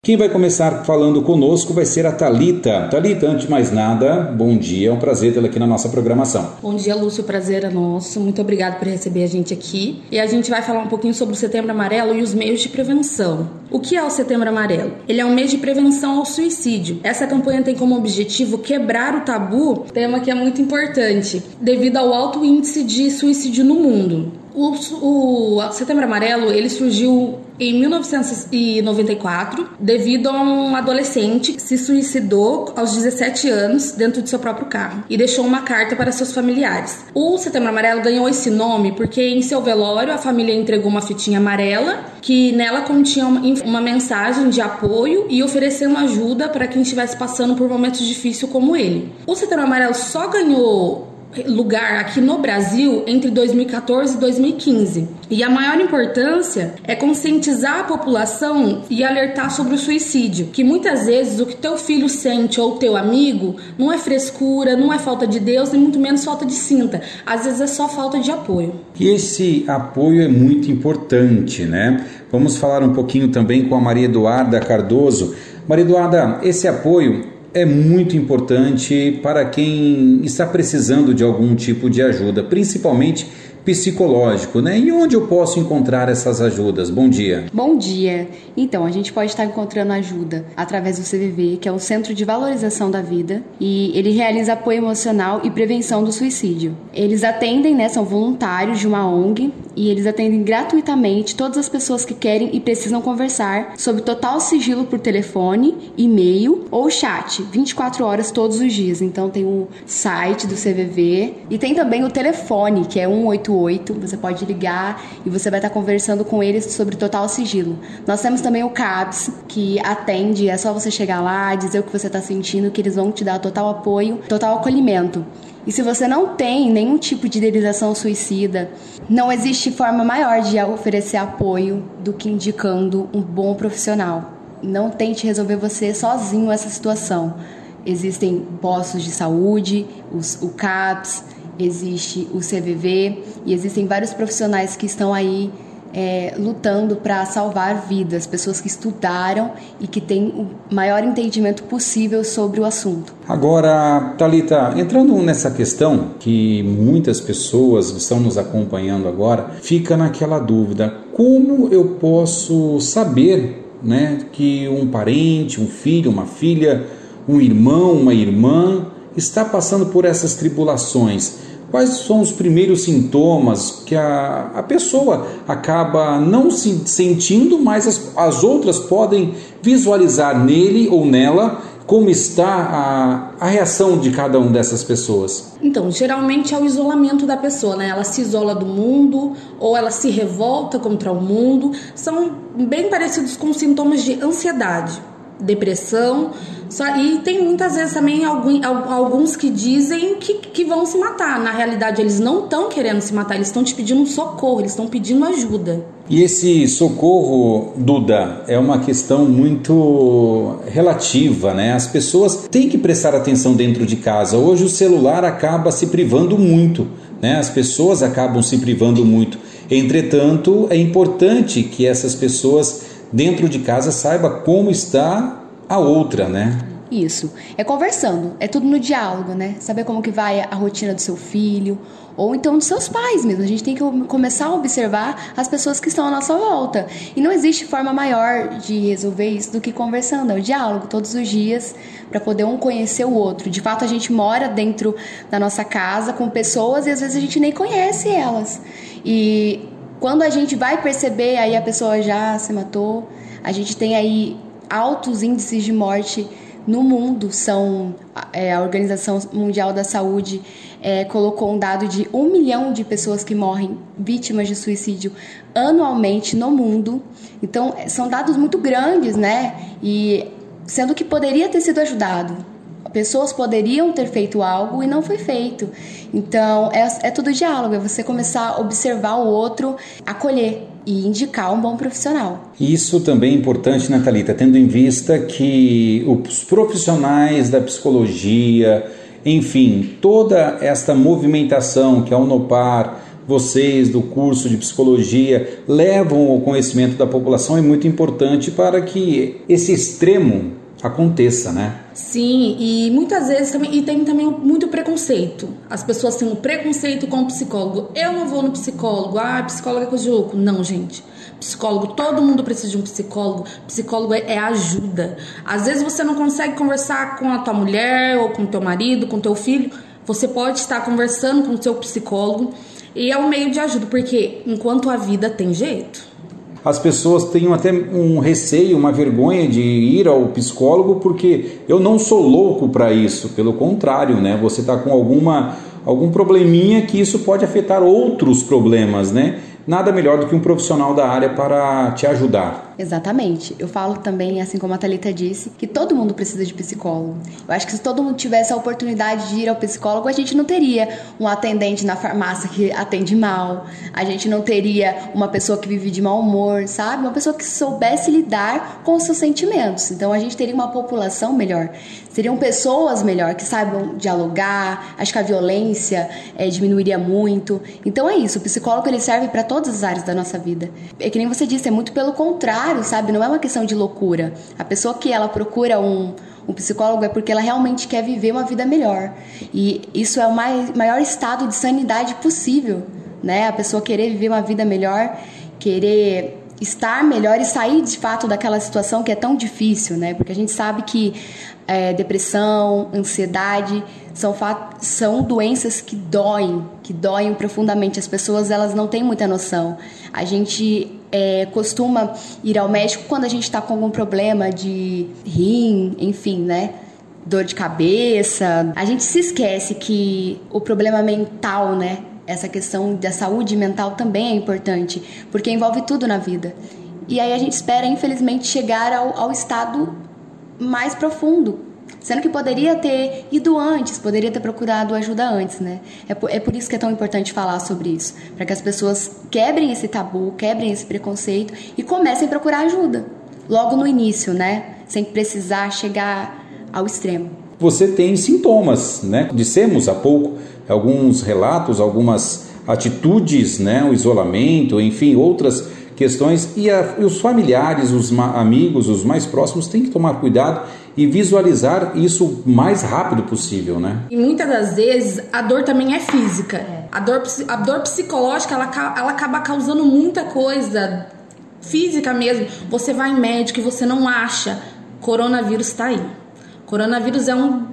Quem vai começar falando conosco vai ser a Thalita. Thalita, antes de mais nada, bom dia, é um prazer tê-la aqui na nossa programação. Bom dia, Lúcio, o prazer é nosso. Muito obrigado por receber a gente aqui. E a gente vai falar um pouquinho sobre o Setembro Amarelo e os meios de prevenção. O que é o Setembro Amarelo? Ele é um mês de prevenção ao suicídio. Essa campanha tem como objetivo quebrar o tabu, tema que é muito importante, devido ao alto índice de suicídio no mundo. O Setembro Amarelo, ele surgiu em 1994, devido a um adolescente que se suicidou aos 17 anos dentro de seu próprio carro e deixou uma carta para seus familiares. O Setembro Amarelo ganhou esse nome porque em seu velório a família entregou uma fitinha amarela que nela continha uma mensagem de apoio e oferecendo ajuda para quem estivesse passando por momentos difíceis como ele. O Setembro Amarelo só ganhou lugar aqui no Brasil entre 2014 e 2015. E a maior importância é conscientizar a população e alertar sobre o suicídio, que muitas vezes o que teu filho sente ou teu amigo não é frescura, não é falta de Deus, nem muito menos falta de cinta. Às vezes é só falta de apoio. E esse apoio é muito importante, né? Vamos falar um pouquinho também com a Maria Eduarda Cardoso. Maria Eduarda, esse apoio é muito importante para quem está precisando de algum tipo de ajuda, principalmente psicológico, né? E onde eu posso encontrar essas ajudas? Bom dia. Bom dia. Então, a gente pode estar encontrando ajuda através do CVV, que é o Centro de Valorização da Vida, e ele realiza apoio emocional e prevenção do suicídio. Eles atendem, né, são voluntários de uma ONG, e eles atendem gratuitamente todas as pessoas que querem e precisam conversar sob total sigilo por telefone, e-mail ou chat, 24 horas todos os dias. Então, tem o site do CVV e tem também o telefone, que é 188. Você pode ligar e você vai estar conversando com eles sobre total sigilo. Nós temos também o CAPS, que atende, é só você chegar lá, dizer o que você está sentindo, que eles vão te dar total apoio, total acolhimento. E se você não tem nenhum tipo de idealização suicida, não existe forma maior de oferecer apoio do que indicando um bom profissional. Não tente resolver você sozinho essa situação. Existem postos de saúde, o CAPS, existe o CVV e existem vários profissionais que estão aí lutando para salvar vidas, pessoas que estudaram e que têm o maior entendimento possível sobre o assunto. Agora, Thalita, entrando nessa questão que muitas pessoas estão nos acompanhando agora, fica naquela dúvida, como eu posso saber, né, que um parente, um filho, uma filha, um irmão, uma irmã está passando por essas tribulações? Quais são os primeiros sintomas que a pessoa acaba não se sentindo, mas as outras podem visualizar nele ou nela como está a reação de cada uma dessas pessoas? Então, geralmente é o isolamento da pessoa, né? Ela se isola do mundo ou ela se revolta contra o mundo. São bem parecidos com sintomas de ansiedade, depressão. E tem muitas vezes também alguns que dizem que vão se matar. Na realidade, eles não estão querendo se matar, eles estão te pedindo socorro, eles estão pedindo ajuda. E esse socorro, Duda, é uma questão muito relativa, né? As pessoas têm que prestar atenção dentro de casa. Hoje o celular acaba se privando muito, né? As pessoas acabam se privando muito. Entretanto, é importante que essas pessoas dentro de casa saibam como está a outra, né? Isso. É conversando, é tudo no diálogo, né? Saber como que vai a rotina do seu filho, ou então dos seus pais mesmo. A gente tem que começar a observar as pessoas que estão à nossa volta. E não existe forma maior de resolver isso do que conversando. É o diálogo todos os dias para poder um conhecer o outro. De fato, a gente mora dentro da nossa casa com pessoas e às vezes a gente nem conhece elas. E quando a gente vai perceber, aí a pessoa já se matou. A gente tem aí altos índices de morte no mundo. A Organização Mundial da Saúde colocou um dado de 1 milhão de pessoas que morrem vítimas de suicídio anualmente no mundo. Então, são dados muito grandes, né? E sendo que poderia ter sido ajudado. Pessoas poderiam ter feito algo e não foi feito. Então, é tudo diálogo, é você começar a observar o outro, acolher e indicar um bom profissional. Isso também é importante, né, Thalita, tendo em vista que os profissionais da psicologia, enfim, toda esta movimentação que a Unopar vocês do curso de psicologia levam ao conhecimento da população é muito importante para que esse extremo aconteça, né? Sim, e muitas vezes também, tem também muito preconceito. As pessoas têm um preconceito com o psicólogo. Eu não vou no psicólogo, psicólogo é coisa de louco. Não, gente. Psicólogo, todo mundo precisa de um psicólogo. Psicólogo é ajuda. Às vezes você não consegue conversar com a tua mulher, ou com o teu marido, com o teu filho. Você pode estar conversando com o seu psicólogo e é um meio de ajuda, porque enquanto a vida tem jeito. As pessoas têm até um receio, uma vergonha de ir ao psicólogo, porque eu não sou louco para isso. Pelo contrário, né? Você está com algum probleminha que isso pode afetar outros problemas, né? Nada melhor do que um profissional da área para te ajudar. Exatamente. Eu falo também, assim como a Thalita disse, que todo mundo precisa de psicólogo. Eu acho que se todo mundo tivesse a oportunidade de ir ao psicólogo, a gente não teria um atendente na farmácia que atende mal, a gente não teria uma pessoa que vive de mau humor, sabe? Uma pessoa que soubesse lidar com os seus sentimentos. Então a gente teria uma população melhor. Seriam pessoas melhor, que saibam dialogar. Acho que a violência diminuiria muito. Então é isso, o psicólogo ele serve para todas as áreas da nossa vida. É que nem você disse, é muito pelo contrário, sabe? Não é uma questão de loucura. A pessoa que ela procura um psicólogo é porque ela realmente quer viver uma vida melhor. E isso é o maior estado de sanidade possível, né? A pessoa querer viver uma vida melhor, querer estar melhor e sair de fato daquela situação que é tão difícil, né? Porque a gente sabe que depressão, ansiedade são doenças que doem profundamente. As pessoas elas não têm muita noção. A gente costuma ir ao médico quando a gente está com algum problema de rim, enfim, né? Dor de cabeça. A gente se esquece que o problema mental, né? Essa questão da saúde mental também é importante, porque envolve tudo na vida. E aí a gente espera, infelizmente, chegar ao estado mais profundo, sendo que poderia ter ido antes, poderia ter procurado ajuda antes, né? É por isso que é tão importante falar sobre isso, para que as pessoas quebrem esse tabu, quebrem esse preconceito e comecem a procurar ajuda, logo no início, né? Sem precisar chegar ao extremo. Você tem sintomas, né? Dissemos há pouco alguns relatos, algumas atitudes, né? O isolamento, enfim, outras questões, e os familiares, os amigos, os mais próximos têm que tomar cuidado e visualizar isso o mais rápido possível, né? E muitas das vezes a dor também é física. A dor psicológica, ela acaba causando muita coisa física mesmo. Você vai em médico e você não acha. Coronavírus está aí. Coronavírus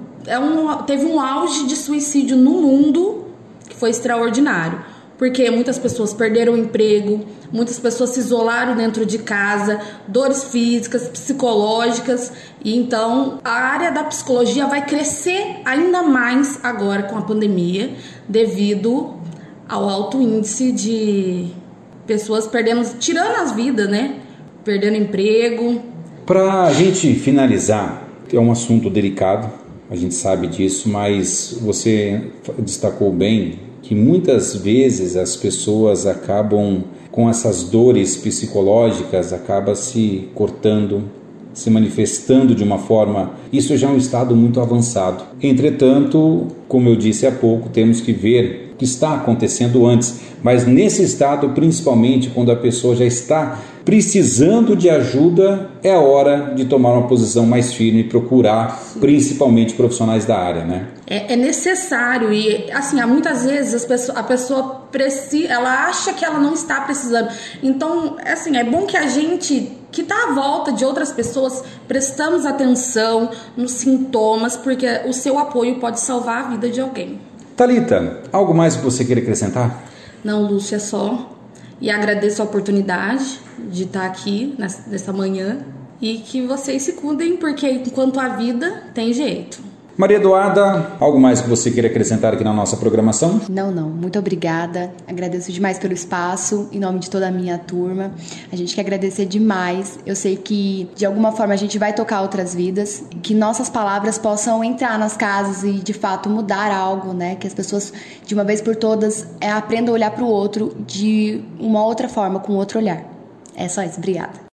teve um auge de suicídio no mundo que foi extraordinário. Porque muitas pessoas perderam o emprego, muitas pessoas se isolaram dentro de casa, dores físicas, psicológicas. E então a área da psicologia vai crescer ainda mais agora com a pandemia, devido ao alto índice de pessoas tirando as vidas, né? Perdendo emprego. Para a gente finalizar, é um assunto delicado, a gente sabe disso, mas você destacou bem que muitas vezes as pessoas acabam com essas dores psicológicas, acabam se cortando, se manifestando de uma forma... Isso já é um estado muito avançado. Entretanto, como eu disse há pouco, temos que ver o que está acontecendo antes. Mas nesse estado, principalmente quando a pessoa já está precisando de ajuda, é a hora de tomar uma posição mais firme e procurar, principalmente profissionais da área, né? É necessário e, assim, muitas vezes a pessoa precisa, ela acha que ela não está precisando. Então, assim, é bom que a gente, que está à volta de outras pessoas, prestamos atenção nos sintomas, porque o seu apoio pode salvar a vida de alguém. Thalita, algo mais que você queira acrescentar? Não, Lúcia, é só. E agradeço a oportunidade de estar aqui nessa manhã e que vocês se cuidem, porque enquanto a vida tem jeito. Maria Eduarda, algo mais que você queira acrescentar aqui na nossa programação? Não. Muito obrigada. Agradeço demais pelo espaço, em nome de toda a minha turma. A gente quer agradecer demais. Eu sei que, de alguma forma, a gente vai tocar outras vidas, que nossas palavras possam entrar nas casas e, de fato, mudar algo, né? Que as pessoas, de uma vez por todas, aprendam a olhar para o outro de uma outra forma, com outro olhar. É só isso. Obrigada.